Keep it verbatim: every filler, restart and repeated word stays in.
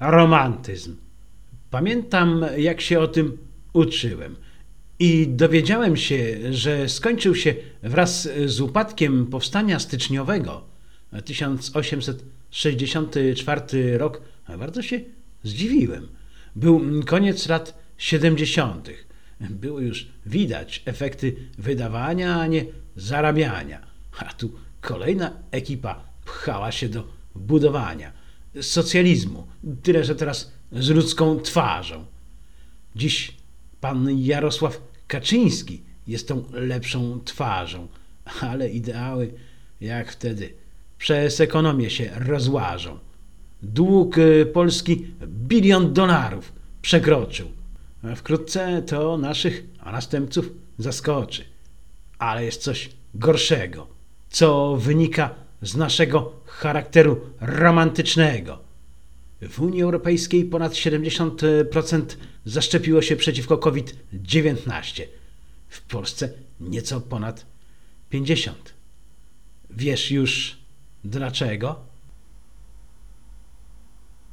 romantyzm. Pamiętam, jak się o tym uczyłem. I dowiedziałem się, że skończył się wraz z upadkiem powstania styczniowego tysiąc osiemset sześćdziesiąty czwarty rok. Bardzo się zdziwiłem. Był koniec lat siedemdziesiątych. Było już widać efekty wydawania, a nie zarabiania. A tu kolejna ekipa pchała się do budowania socjalizmu, tyle że teraz z ludzką twarzą. Dziś pan Jarosław Kaczyński jest tą lepszą twarzą, ale ideały jak wtedy przez ekonomię się rozłażą. Dług Polski bilion dolarów przekroczył. Wkrótce to naszych następców zaskoczy. Ale jest coś gorszego, co wynika z naszego charakteru romantycznego. W Unii Europejskiej ponad siedemdziesiąt procent zaszczepiło się przeciwko COVID dziewiętnaście. W Polsce nieco ponad pięćdziesiąt procent. Wiesz już dlaczego?